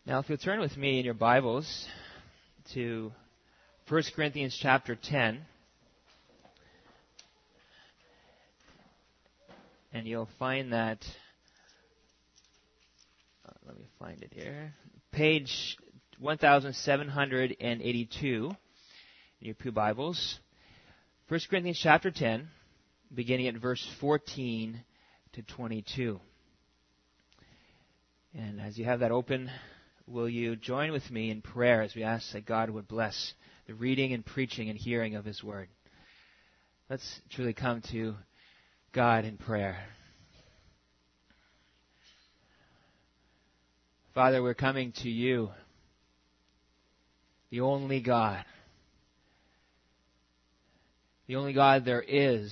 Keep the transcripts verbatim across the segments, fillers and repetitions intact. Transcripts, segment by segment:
Now, if you'll turn with me in your Bibles to First Corinthians chapter ten, and you'll find that, uh, let me find it here, page one thousand seven hundred eighty-two in your Pew Bibles. First Corinthians chapter ten, beginning at verse fourteen to twenty-two. And as you have that open, will you join with me in prayer as we ask that God would bless the reading and preaching and hearing of His Word. Let's truly come to God in prayer. Father, we're coming to You, the only God, the only God there is.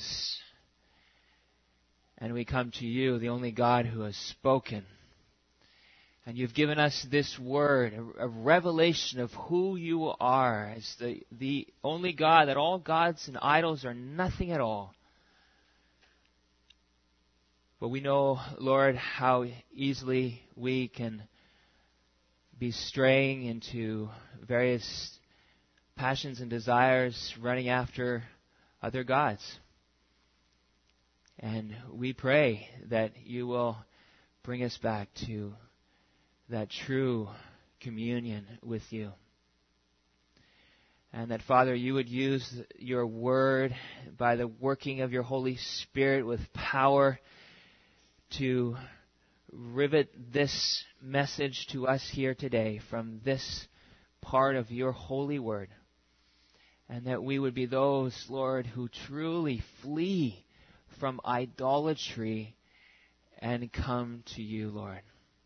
And we come to You, the only God who has spoken. And You've given us this word, a, a revelation of who You are as the, the only God, that all gods and idols are nothing at all. But we know, Lord, how easily we can be straying into various passions and desires, running after other gods. And we pray that You will bring us back to that true communion with You. And that, Father, You would use Your word by the working of Your Holy Spirit with power to rivet this message to us here today from this part of Your holy word. And that we would be those, Lord, who truly flee from idolatry and come to You, Lord,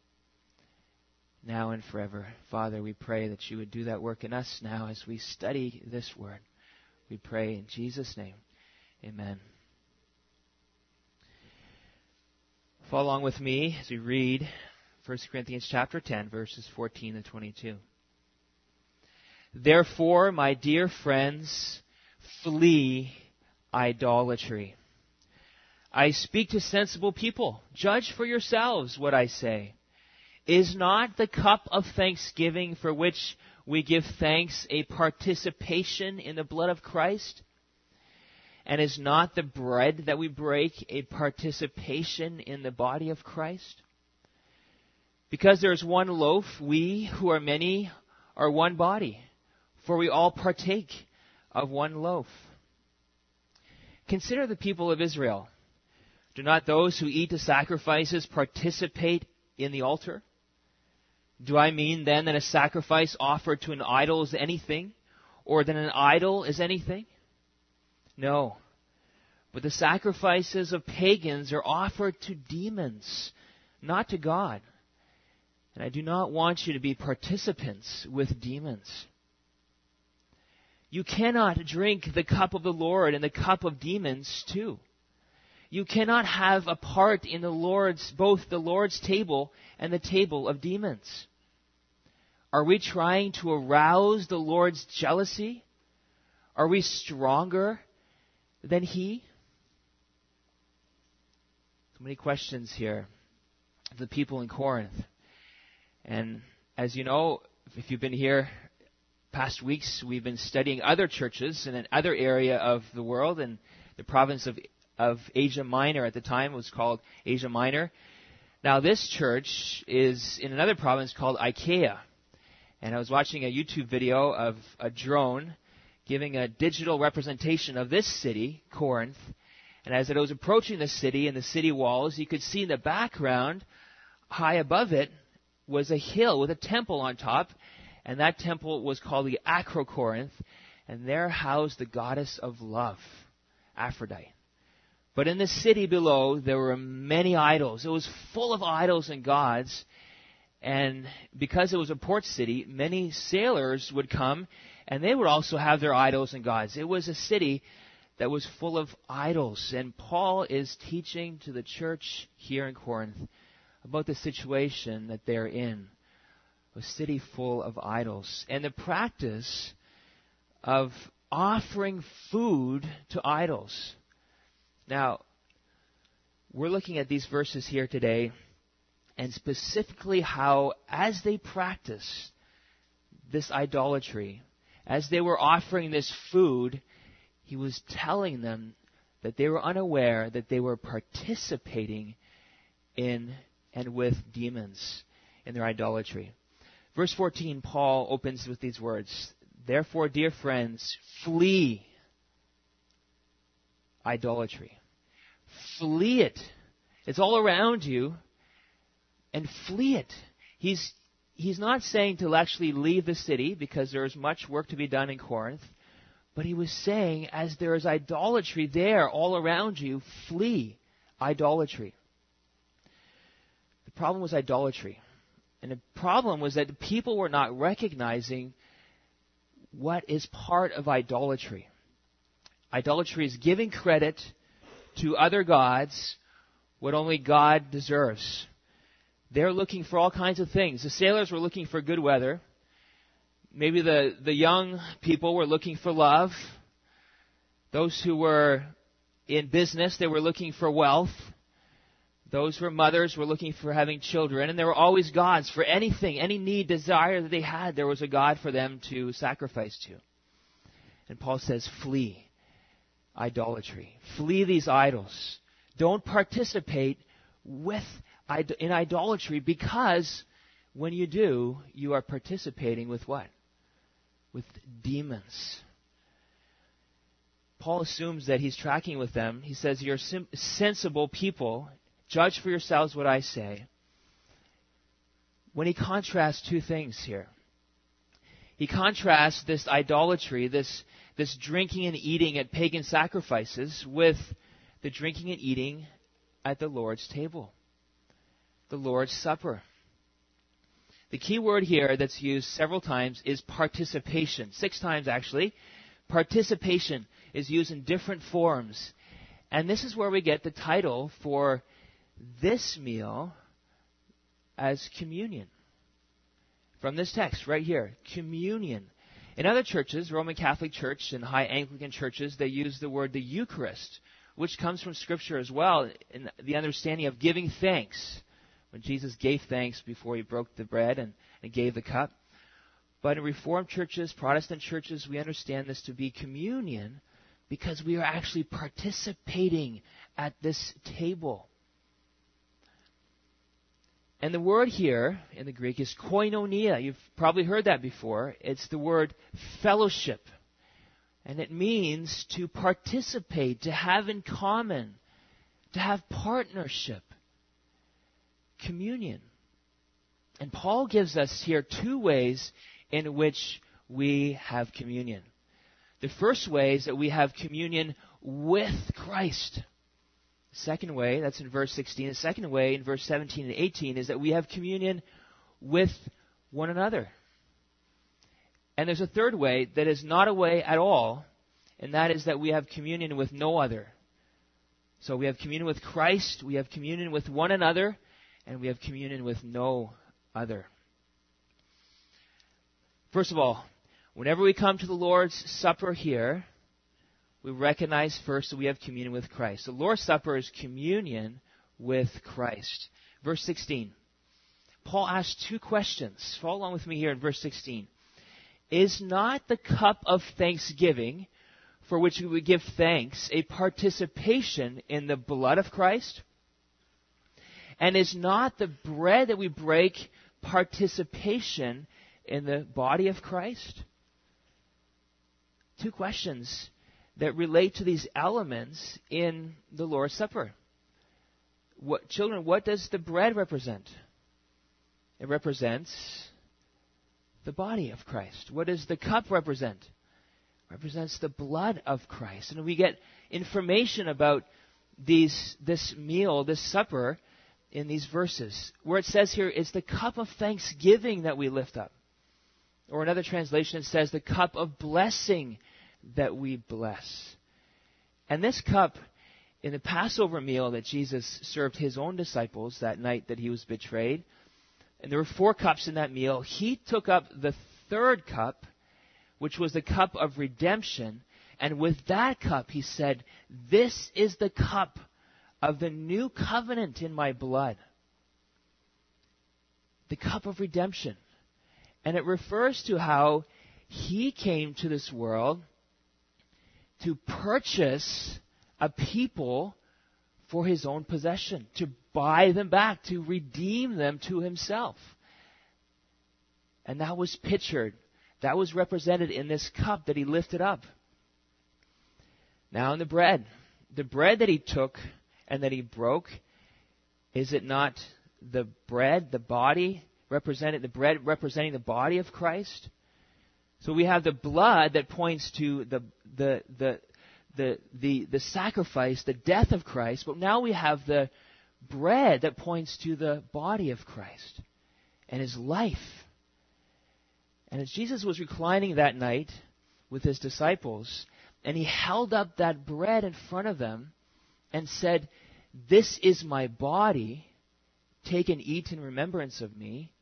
now and forever. Father, we pray that You would do that work in us now as we study this word. We pray in Jesus' name. Amen. Follow along with me as we read First Corinthians chapter ten, verses fourteen to twenty-two. Therefore, my dear friends, flee idolatry. I speak to sensible people. Judge for yourselves what I say. Is not the cup of thanksgiving for which we give thanks a participation in the blood of Christ? And is not the bread that we break a participation in the body of Christ? Because there is one loaf, we who are many are one body, for we all partake of one loaf. Consider the people of Israel. Do not those who eat the sacrifices participate in the altar? Do I mean then that a sacrifice offered to an idol is anything, or that an idol is anything? No. But the sacrifices of pagans are offered to demons, not to God. And I do not want you to be participants with demons. You cannot drink the cup of the Lord and the cup of demons too. You cannot have a part in the Lord's, both the Lord's table and the table of demons. Are we trying to arouse the Lord's jealousy? Are we stronger than He? So many questions here of the people in Corinth. And as you know, if you've been here past weeks, we've been studying other churches in another area of the world, in the province of of Asia Minor. At the time it was called Asia Minor. Now this church is in another province called Achaia. And I was watching a YouTube video of a drone giving a digital representation of this city, Corinth. And as it was approaching the city and the city walls, you could see in the background, high above it, was a hill with a temple on top. And that temple was called the Acrocorinth. And there housed the goddess of love, Aphrodite. But in the city below, there were many idols. It was full of idols and gods. And because it was a port city, many sailors would come, and they would also have their idols and gods. It was a city that was full of idols. And Paul is teaching to the church here in Corinth about the situation that they're in. A city full of idols. And the practice of offering food to idols. Now, we're looking at these verses here today, and specifically how, as they practiced this idolatry, as they were offering this food, he was telling them that they were unaware that they were participating in and with demons in their idolatry. Verse fourteen, Paul opens with these words, "Therefore, dear friends, flee idolatry." Flee it. It's all around you, and flee it. He's He's not saying to actually leave the city, because there is much work to be done in Corinth. But he was saying, as there is idolatry there all around you, flee idolatry. The problem was idolatry. And the problem was that the people were not recognizing what is part of idolatry. Idolatry is giving credit to other gods what only God deserves. They're looking for all kinds of things. The sailors were looking for good weather. Maybe the, the young people were looking for love. Those who were in business, they were looking for wealth. Those who were mothers were looking for having children. And there were always gods for anything, any need, desire that they had. There was a God for them to sacrifice to. And Paul says, flee idolatry. Flee these idols. Don't participate with in idolatry, because when you do, you are participating with what? With demons. Paul assumes that he's tracking with them. He says, "You're sim- sensible people. Judge for yourselves what I say." When he contrasts two things here. He contrasts this idolatry, this, this drinking and eating at pagan sacrifices, with the drinking and eating at the Lord's table. The Lord's Supper. The key word here that's used several times is participation. Six times, actually. Participation is used in different forms. And this is where we get the title for this meal as communion. From this text right here, communion. In other churches, Roman Catholic Church and High Anglican churches, they use the word the Eucharist, which comes from Scripture as well, in the understanding of giving thanks. When Jesus gave thanks before he broke the bread and, and gave the cup. But in Reformed churches, Protestant churches, we understand this to be communion, because we are actually participating at this table. And the word here in the Greek is koinonia. You've probably heard that before. It's the word fellowship. And it means to participate, to have in common, to have partnership. Communion. And Paul gives us here two ways in which we have communion. The first way is that we have communion with Christ. The second way, that's in verse sixteen. The second way, in verse seventeen and eighteen, is that we have communion with one another. And there's a third way that is not a way at all, and that is that we have communion with no other. So we have communion with Christ, we have communion with one another, and we have communion with no other. First of all, whenever we come to the Lord's Supper here, we recognize first that we have communion with Christ. The Lord's Supper is communion with Christ. Verse sixteen. Paul asks two questions. Follow along with me here in verse sixteen. Is not the cup of thanksgiving, for which we would give thanks, a participation in the blood of Christ? And is not the bread that we break participation in the body of Christ? Two questions that relate to these elements in the Lord's Supper. What, children, what does the bread represent? It represents the body of Christ. What does the cup represent? It represents the blood of Christ. And we get information about these, this meal, this supper, in these verses, where it says here, it's the cup of thanksgiving that we lift up. Or another translation, it says the cup of blessing that we bless. And this cup, in the Passover meal that Jesus served his own disciples that night that he was betrayed, and there were four cups in that meal, he took up the third cup, which was the cup of redemption, and with that cup he said, "This is the cup of the new covenant in my blood." the cup of redemption. And it refers to how he came to this world to purchase a people for his own possession, to buy them back, to redeem them to himself. And that was pictured, that was represented in this cup that he lifted up. Now in the bread, the bread that he took and that he broke, is it not the bread, the body, represented the bread representing the body of Christ? So we have the blood that points to the the the the the, the sacrifice, the death of Christ, but now we have the bread that points to the body of Christ and his life. And as Jesus was reclining that night with his disciples, and he held up that bread in front of them and said, "This is my body, take and eat in remembrance of me,"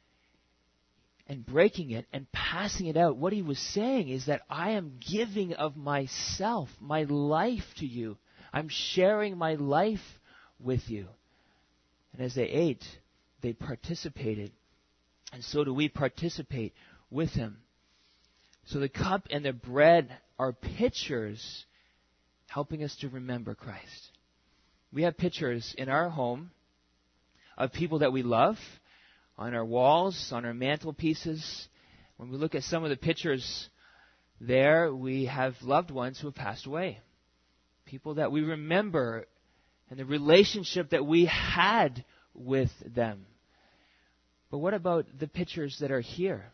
and breaking it and passing it out, what he was saying is that I am giving of myself, my life to you. I'm sharing my life with you. And as they ate, they participated. And so do we participate with him. So the cup and the bread are pictures helping us to remember Christ. We have pictures in our home of people that we love, on our walls, on our mantelpieces. When we look at some of the pictures there, we have loved ones who have passed away. People that we remember and the relationship that we had with them. But what about the pictures that are here?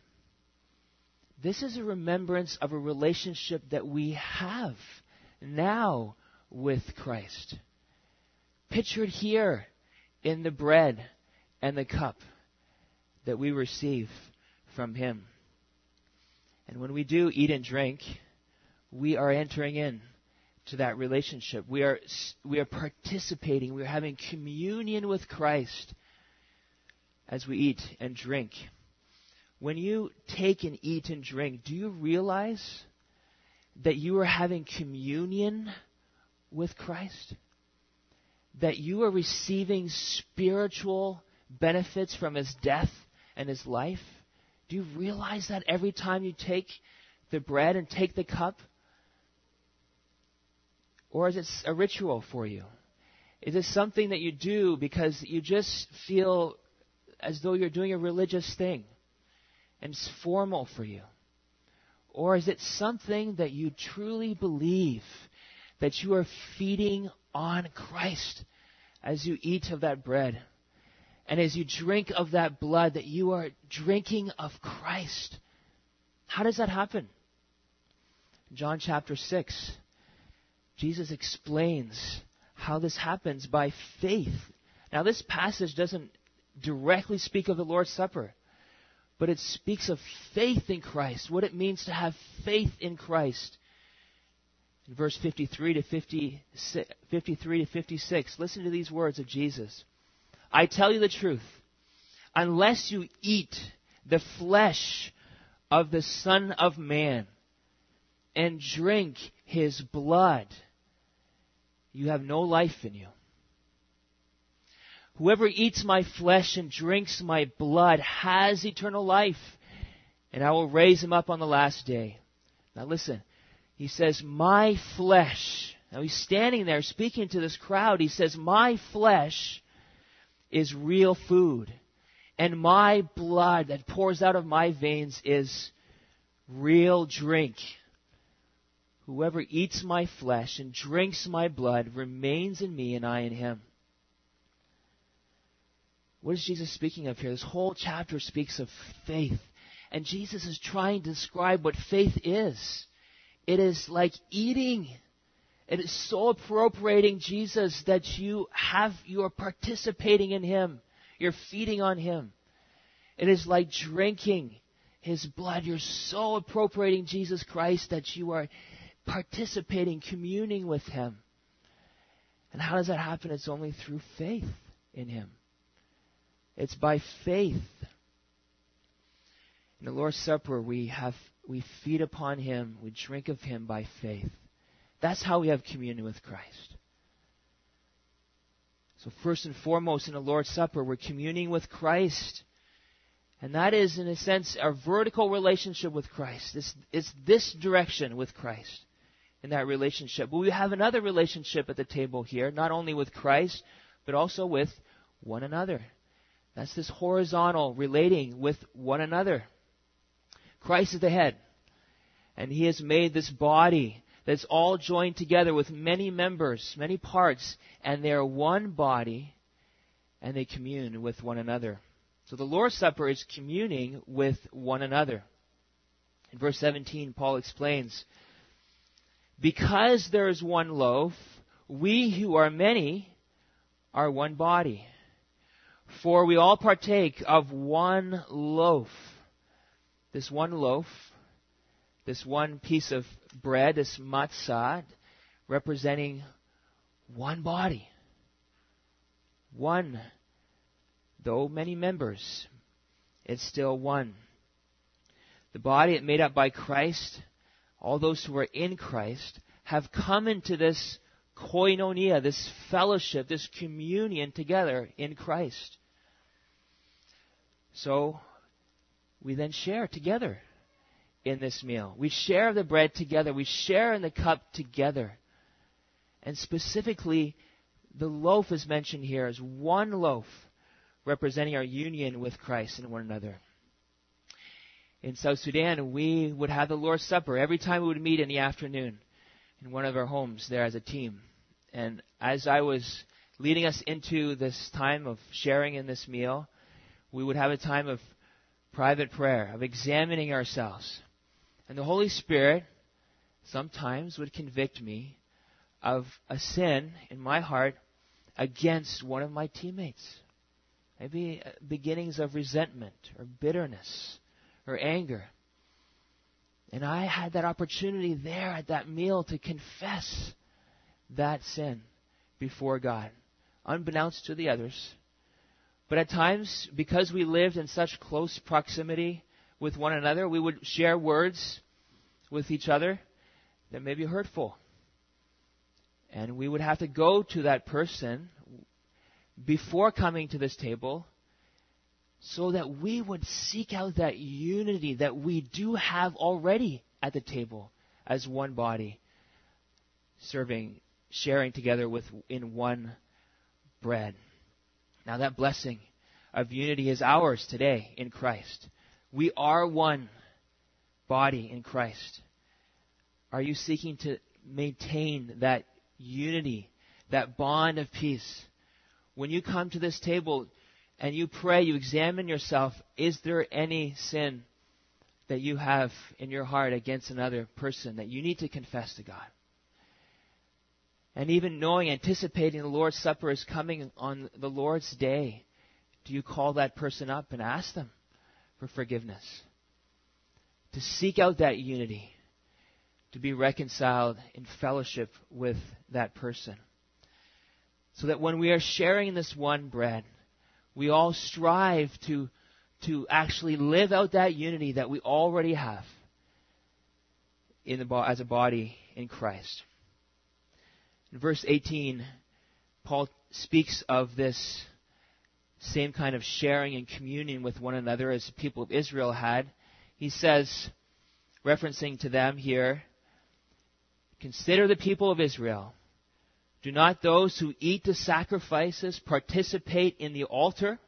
This is a remembrance of a relationship that we have now with Christ. Pictured here in the bread and the cup that we receive from him. And when we do eat and drink, we are entering in to that relationship. We are we are participating. We are having communion with Christ as we eat and drink. When you take and eat and drink, do you realize that you are having communion with Christ? That you are receiving spiritual benefits from his death and his life? Do you realize that every time you take the bread and take the cup? Or is it a ritual for you? Is it something that you do because you just feel as though you're doing a religious thing and it's formal for you? Or is it something that you truly believe that you are feeding on Christ as you eat of that bread? And as you drink of that blood, that you are drinking of Christ. How does that happen? In John chapter six, Jesus explains how this happens by faith. Now, this passage doesn't directly speak of the Lord's Supper, but it speaks of faith in Christ, what it means to have faith in Christ. In verse fifty-three to fifty-six, listen to these words of Jesus. I tell you the truth, unless you eat the flesh of the Son of Man and drink his blood, you have no life in you. Whoever eats my flesh and drinks my blood has eternal life, and I will raise him up on the last day. Now listen, he says, my flesh. Now he's standing there speaking to this crowd. He says, my flesh is real food, and my blood that pours out of my veins is real drink. Whoever eats my flesh and drinks my blood remains in me and I in him. What is Jesus speaking of here? This whole chapter speaks of faith. And Jesus is trying to describe what faith is. It is like eating. It is so appropriating Jesus that you have, you are participating in him. You're feeding on him. It is like drinking his blood. You're so appropriating Jesus Christ that you are participating, communing with him. And how does that happen? It's only through faith in him. It's by faith. In the Lord's Supper, we have we feed upon him, we drink of him by faith. That's how we have communion with Christ. So first and foremost in the Lord's Supper, we're communing with Christ And that is, in a sense, our vertical relationship with Christ. It's, it's this direction with Christ in that relationship. But we have another relationship at the table here, not only with Christ, but also with one another. That's this horizontal relating with one another. Christ is the head, and He has made this body that's all joined together with many members, many parts, and they are one body, and they commune with one another. So the Lord's Supper is communing with one another. In verse seventeen, Paul explains, because there is one loaf, we who are many are one body. For we all partake of one loaf. This one loaf, this one piece of bread, this matzah, representing one body. One. Though many members, it's still one. The body made up by Christ, all those who are in Christ, have come into this koinonia, this fellowship, this communion together in Christ. So, we then share together in this meal. We share the bread together. We share in the cup together. And specifically, the loaf is mentioned here as one loaf, representing our union with Christ and one another. In South Sudan, we would have the Lord's Supper every time we would meet in the afternoon in one of our homes there as a team. And as I was leading us into this time of sharing in this meal, we would have a time of private prayer, of examining ourselves. And the Holy Spirit sometimes would convict me of a sin in my heart against one of my teammates. Maybe beginnings of resentment or bitterness or anger. And I had that opportunity there at that meal to confess that sin before God, unbeknownst to the others. But at times, because we lived in such close proximity with one another, we would share words with each other that may be hurtful. And we would have to go to that person before coming to this table so that we would seek out that unity that we do have already at the table as one body, serving, sharing together with in one bread. Now that blessing of unity is ours today in Christ. We are one body in Christ. Are you seeking to maintain that unity, that bond of peace? When you come to this table and you pray, you examine yourself, is there any sin that you have in your heart against another person that you need to confess to God? And even knowing, anticipating the Lord's Supper is coming on the Lord's day, do you call that person up and ask them for forgiveness? To seek out that unity, to be reconciled in fellowship with that person. So that when we are sharing this one bread, we all strive to, to actually live out that unity that we already have in the, as a body in Christ. In verse eighteen, Paul speaks of this same kind of sharing and communion with one another as the people of Israel had. He says, referencing to them here, consider the people of Israel. Do not those who eat the sacrifices participate in the altar?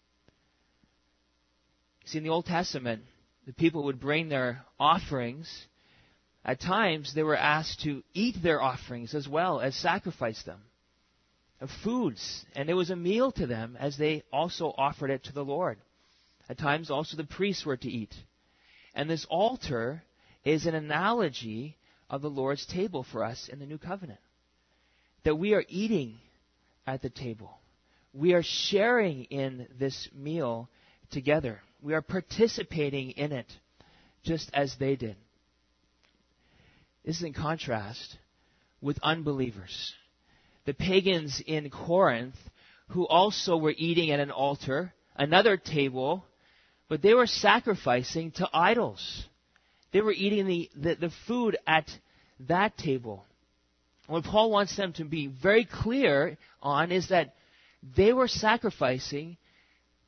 See, in the Old Testament, the people would bring their offerings. At times, they were asked to eat their offerings as well as sacrifice them, of foods. And there was a meal to them as they also offered it to the Lord. At times, also the priests were to eat. And this altar is an analogy of the Lord's table for us in the New Covenant. That we are eating at the table. We are sharing in this meal together. We are participating in it just as they did. This is in contrast with unbelievers. The pagans in Corinth who also were eating at an altar, another table, but they were sacrificing to idols. They were eating the, the, the food at that table. What Paul wants them to be very clear on is that they were sacrificing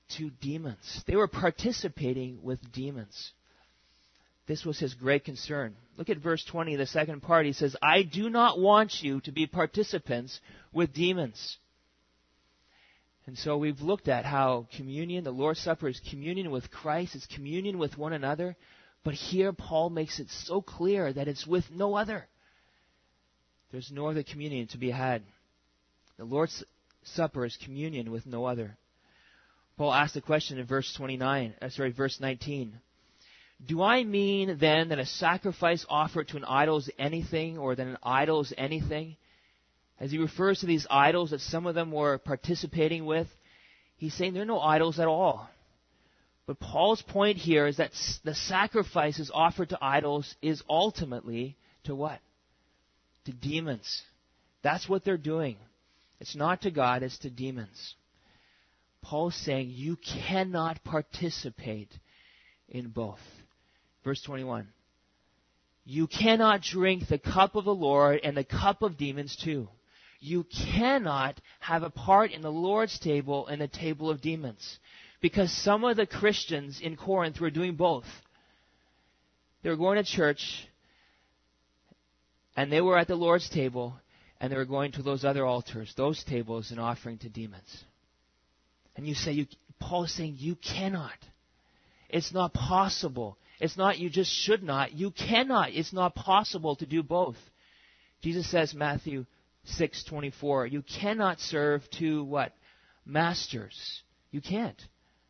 to demons. They were participating with demons. This was his great concern. Look at verse twenty, the second part. He says, I do not want you to be participants with demons. And so we've looked at how communion, the Lord's Supper, is communion with Christ, it's communion with one another. But here Paul makes it so clear that it's with no other. There's no other communion to be had. The Lord's Supper is communion with no other. Paul asked the question in verse twenty-nine, uh, sorry, verse nineteen. Do I mean then that a sacrifice offered to an idol is anything, or that an idol is anything? As he refers to these idols that some of them were participating with, he's saying they're no idols at all. But Paul's point here is that the sacrifices offered to idols is ultimately to what? To demons. That's what they're doing. It's not to God, it's to demons. Paul's saying you cannot participate in both. Verse twenty-one. You cannot drink the cup of the Lord and the cup of demons too. You cannot have a part in the Lord's table and the table of demons. Because some of the Christians in Corinth were doing both. They were going to church, and they were at the Lord's table, and they were going to those other altars, those tables, and offering to demons. And you say, you, Paul is saying, you cannot. It's not possible. It's not you just should not. You cannot. It's not possible to do both. Jesus says, Matthew six twenty-four, you cannot serve two what? Masters. You can't.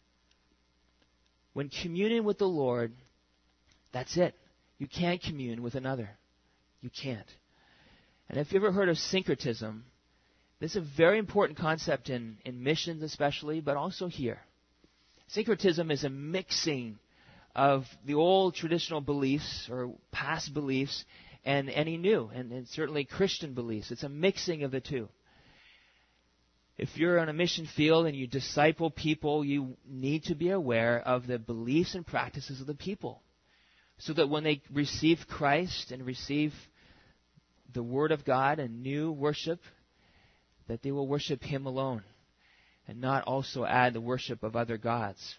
When communing with the Lord, that's it. You can't commune with another. You can't. And if you've ever heard of syncretism, this is a very important concept in, in missions especially, but also here. Syncretism is a mixing of the old traditional beliefs or past beliefs and any new, and, and certainly Christian beliefs. It's a mixing of the two. If you're on a mission field and you disciple people, you need to be aware of the beliefs and practices of the people, so that when they receive Christ and receive the Word of God and new worship, that they will worship Him alone and not also add the worship of other gods.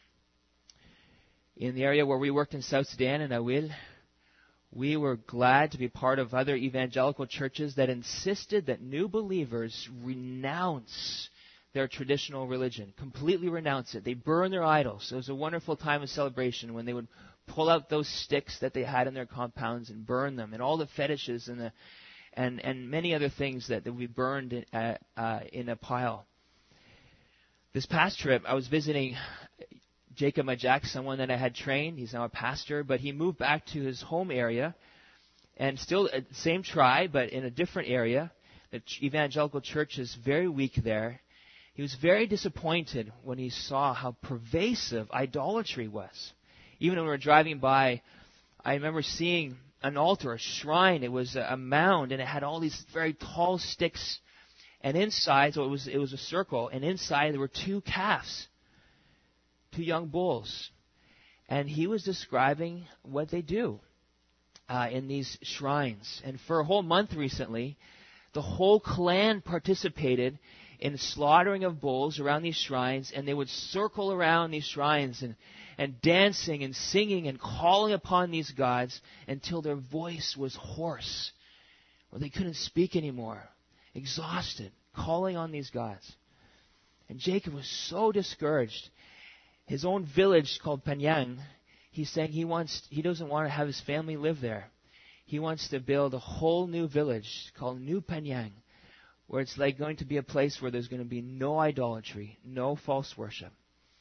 In the area where we worked in South Sudan and Awil, we were glad to be part of other evangelical churches that insisted that new believers renounce their traditional religion, completely renounce it. They burn their idols. It was a wonderful time of celebration when they would pull out those sticks that they had in their compounds and burn them, and all the fetishes and the and, and many other things that, that we burned in, uh, uh, in a pile. This past trip, I was visiting Jacob Majak, someone that I had trained. He's now a pastor, but he moved back to his home area, and still the same tribe, but in a different area. The evangelical church is very weak there. He was very disappointed when he saw how pervasive idolatry was. Even when we were driving by, I remember seeing an altar, a shrine. It was a mound, and it had all these very tall sticks. And inside, so it was it was a circle, and inside there were two calves, two young bulls. And he was describing what they do uh, in these shrines. And for a whole month recently, the whole clan participated in slaughtering of bulls around these shrines, and they would circle around these shrines and, and dancing and singing and calling upon these gods until their voice was hoarse, or they couldn't speak anymore, exhausted, calling on these gods. And Jacob was so discouraged. His own village called Panyang, he's saying he wants he doesn't want to have his family live there. He wants to build a whole new village called New Panyang, where it's like going to be a place where there's going to be no idolatry, no false worship.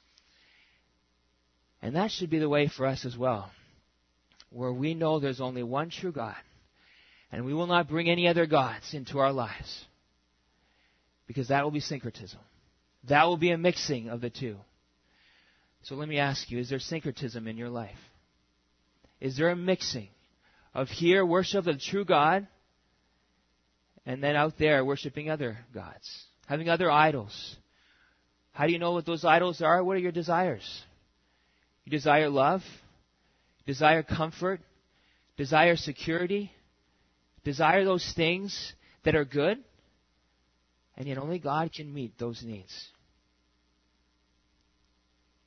And that should be the way for us as well, where we know there's only one true God, and we will not bring any other gods into our lives, because that will be syncretism. That will be a mixing of the two. So let me ask you, is there syncretism in your life? Is there a mixing of here worship of the true God, and then out there worshiping other gods, having other idols? How do you know what those idols are? What are your desires? You desire love, desire comfort, desire security, desire those things that are good, and yet only God can meet those needs.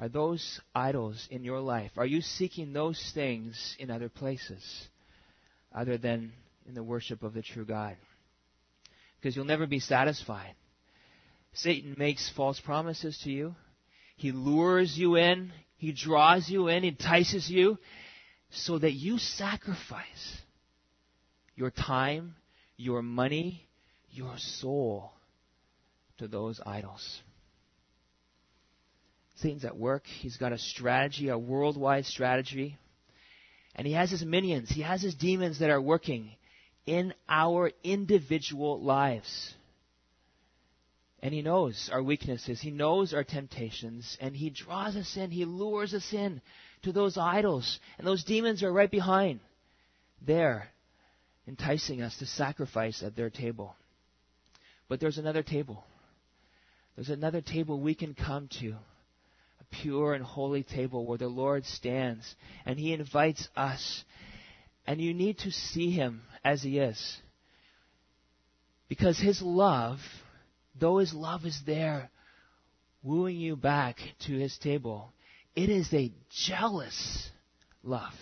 Are those idols in your life? Are you seeking those things in other places other than in the worship of the true God? Because you'll never be satisfied. Satan makes false promises to you. He lures you in. He draws you in, entices you, so that you sacrifice your time, your money, your soul to those idols. Satan's at work. He's got a strategy, a worldwide strategy. And he has his minions. He has his demons that are working in our individual lives. And he knows our weaknesses. He knows our temptations. And he draws us in. He lures us in to those idols. And those demons are right behind there, enticing us to sacrifice at their table. But there's another table. There's another table we can come to. A pure and holy table where the Lord stands. And he invites us. And you need to see him as he is. Because his love, though his love is there, wooing you back to his table, it is a jealous love.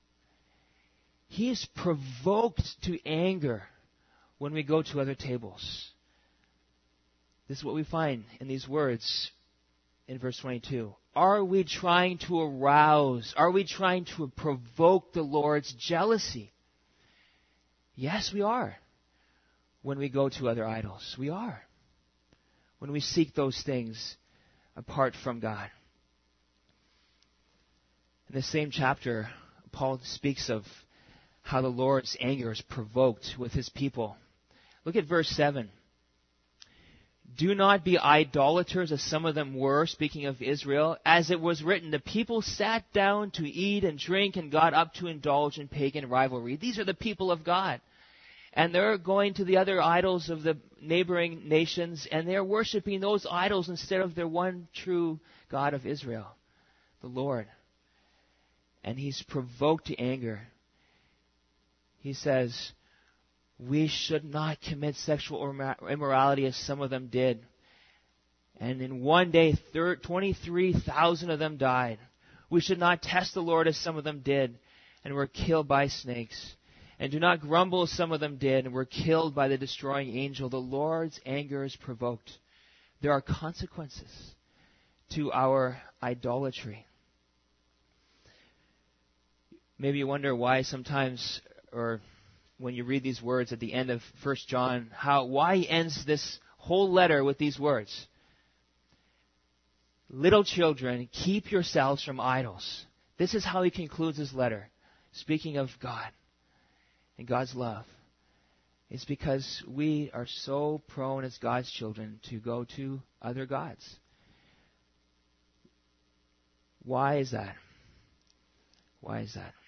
He is provoked to anger when we go to other tables. This is what we find in these words in verse twenty-two. Are we trying to arouse? Are we trying to provoke the Lord's jealousy? Yes, we are. When we go to other idols, we are. When we seek those things apart from God. In the same chapter, Paul speaks of how the Lord's anger is provoked with his people. Look at verse seven. Do not be idolaters as some of them were, speaking of Israel. As it was written, the people sat down to eat and drink and got up to indulge in pagan rivalry. These are the people of God. And they're going to the other idols of the neighboring nations, and they're worshiping those idols instead of their one true God of Israel, the Lord. And he's provoked to anger. He says, we should not commit sexual immorality as some of them did. And in one day, twenty-three thousand of them died. We should not test the Lord as some of them did and were killed by snakes. And do not grumble as some of them did and were killed by the destroying angel. The Lord's anger is provoked. There are consequences to our idolatry. Maybe you wonder why sometimes, or when you read these words at the end of First John, how why he ends this whole letter with these words. Little children, keep yourselves from idols. This is how he concludes his letter, speaking of God and God's love. It's because we are so prone as God's children to go to other gods. Why is that? Why is that?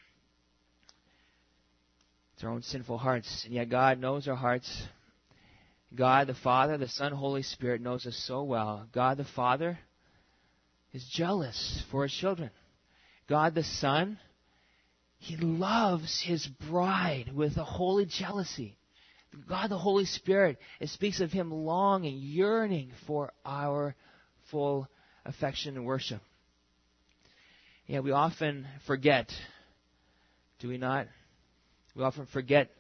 It's our own sinful hearts. And yet God knows our hearts. God the Father, the Son, Holy Spirit knows us so well. God the Father is jealous for his children. God the Son, he loves his bride with a holy jealousy. God the Holy Spirit, it speaks of him longing, yearning for our full affection and worship. Yeah, we often forget, do we not? We often forget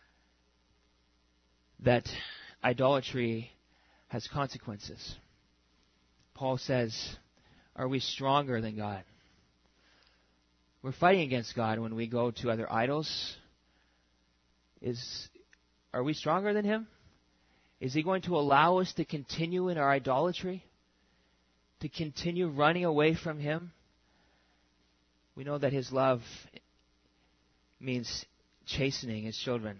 that idolatry has consequences. Paul says, are we stronger than God? We're fighting against God when we go to other idols. Is, are we stronger than him? Is he going to allow us to continue in our idolatry? To continue running away from him? We know that his love means chastening his children.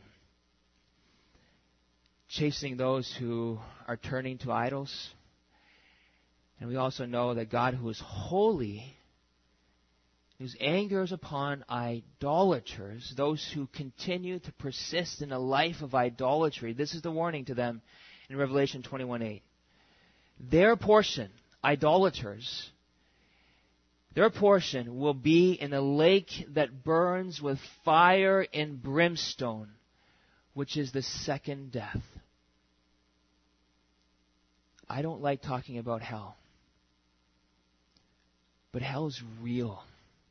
Chastening those who are turning to idols. And we also know that God, who is holy, whose anger is upon idolaters, those who continue to persist in a life of idolatry. This is the warning to them in Revelation twenty-one eight. Their portion, idolaters, their portion will be in a lake that burns with fire and brimstone, which is the second death. I don't like talking about hell. But hell is real.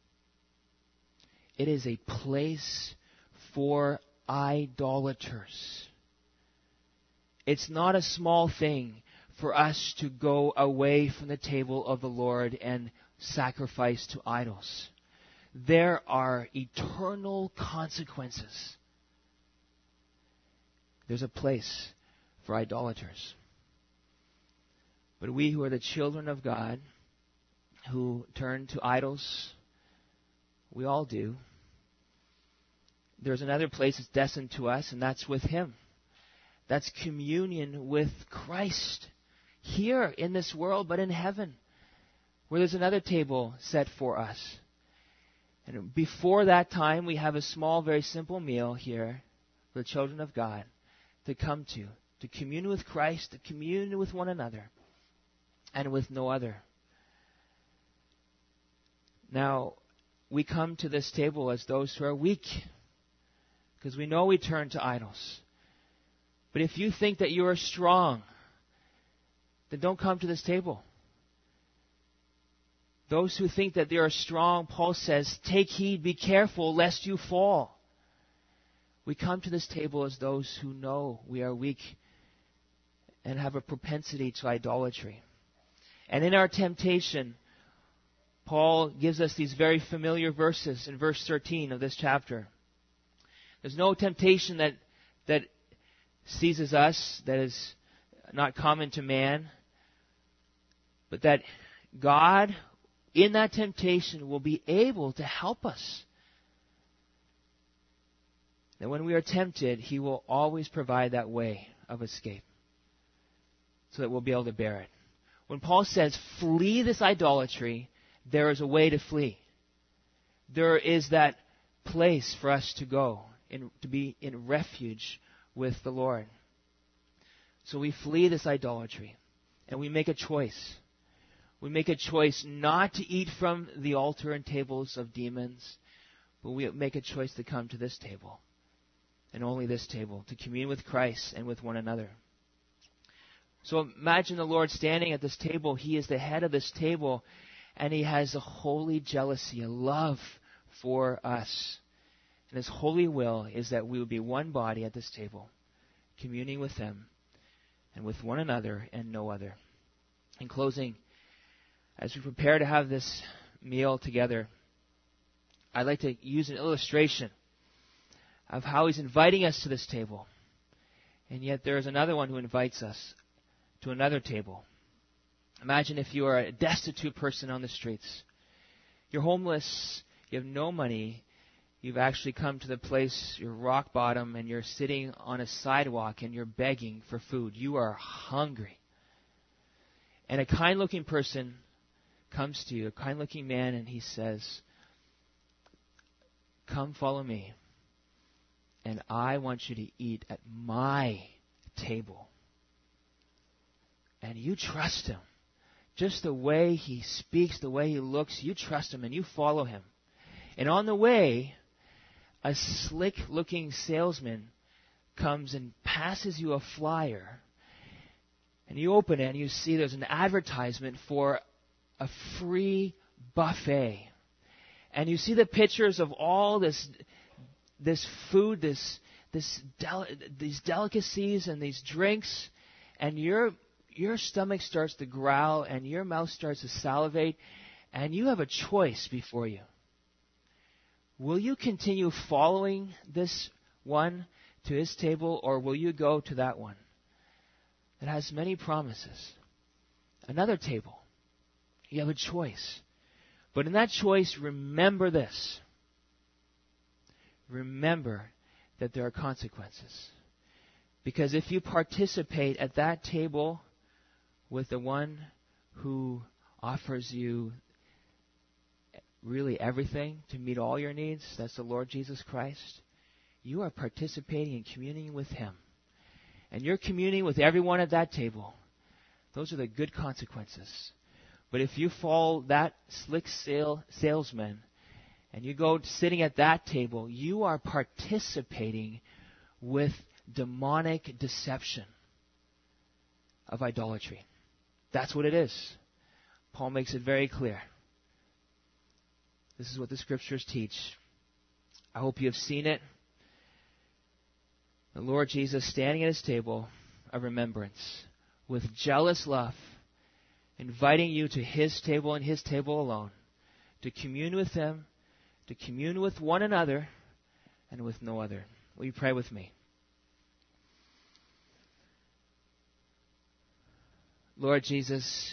It is a place for idolaters. It's not a small thing for us to go away from the table of the Lord and sacrifice to idols. There are eternal consequences. There's a place for idolaters. But we who are the children of God, who turn to idols, we all do. There's another place that's destined to us, and that's with Him. That's communion with Christ. Here in this world, but in heaven, where there's another table set for us. And before that time, we have a small, very simple meal here for the children of God to come to, to commune with Christ, to commune with one another, and with no other. Now, we come to this table as those who are weak, because we know we turn to idols. But if you think that you are strong, then don't come to this table. Those who think that they are strong, Paul says, take heed, be careful, lest you fall. We come to this table as those who know we are weak and have a propensity to idolatry. And in our temptation, Paul gives us these very familiar verses in verse thirteen of this chapter. There's no temptation that that seizes us that is not common to man, but that God, in that temptation, will be able to help us. That when we are tempted, He will always provide that way of escape so that we'll be able to bear it. When Paul says, flee this idolatry, there is a way to flee. There is that place for us to go, in, to be in refuge with the Lord. So we flee this idolatry, and we make a choice. We make a choice not to eat from the altar and tables of demons, but we make a choice to come to this table, and only this table, to commune with Christ and with one another. So imagine the Lord standing at this table. He is the head of this table, and He has a holy jealousy, a love for us. And His holy will is that we would be one body at this table, communing with Him and with one another and no other. In closing, as we prepare to have this meal together, I'd like to use an illustration of how He's inviting us to this table. And yet there is another one who invites us to another table. Imagine if you are a destitute person on the streets. You're homeless, you have no money, you've actually come to the place, you're rock bottom, and you're sitting on a sidewalk and you're begging for food. You are hungry. And a kind-looking person comes to you, a kind-looking man, and he says, come follow me, and I want you to eat at my table. And you trust him. Just the way he speaks, the way he looks, you trust him and you follow him. And on the way, a slick-looking salesman comes and passes you a flyer. And you open it and you see there's an advertisement for a free buffet. And you see the pictures of all this this food, this this del- these delicacies and these drinks, and your your stomach starts to growl and your mouth starts to salivate, and you have a choice before you. Will you continue following this one to his table, or will you go to that one that has many promises? Another table. You have a choice. But in that choice, remember this. Remember that there are consequences. Because if you participate at that table with the one who offers you really everything to meet all your needs, that's the Lord Jesus Christ, you are participating and communing with Him. And you're communing with everyone at that table. Those are the good consequences. But if you follow that slick sale, salesman and you go sitting at that table, you are participating with demonic deception of idolatry. That's what it is. Paul makes it very clear. This is what the Scriptures teach. I hope you have seen it. The Lord Jesus standing at his table of remembrance with jealous love, inviting you to his table and his table alone, to commune with him, to commune with one another, and with no other. Will you pray with me? Lord Jesus,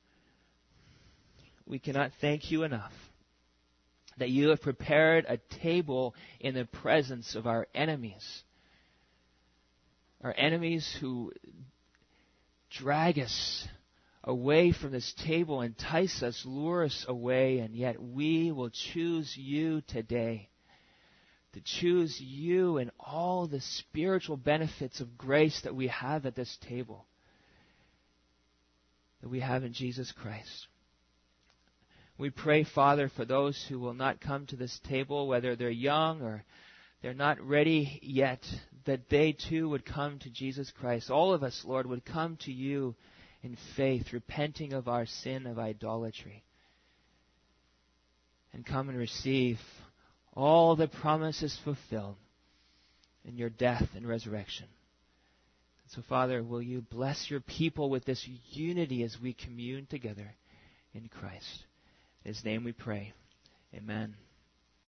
we cannot thank you enough that you have prepared a table in the presence of our enemies. Our enemies who drag us away from this table, entice us, lure us away, and yet we will choose you today. To choose you and all the spiritual benefits of grace that we have at this table, that we have in Jesus Christ. We pray, Father, for those who will not come to this table, whether they're young or they're not ready yet, that they too would come to Jesus Christ. All of us, Lord, would come to you in faith, repenting of our sin of idolatry, and come and receive all the promises fulfilled in your death and resurrection. So, Father, will you bless your people with this unity as we commune together in Christ. In his name we pray. Amen.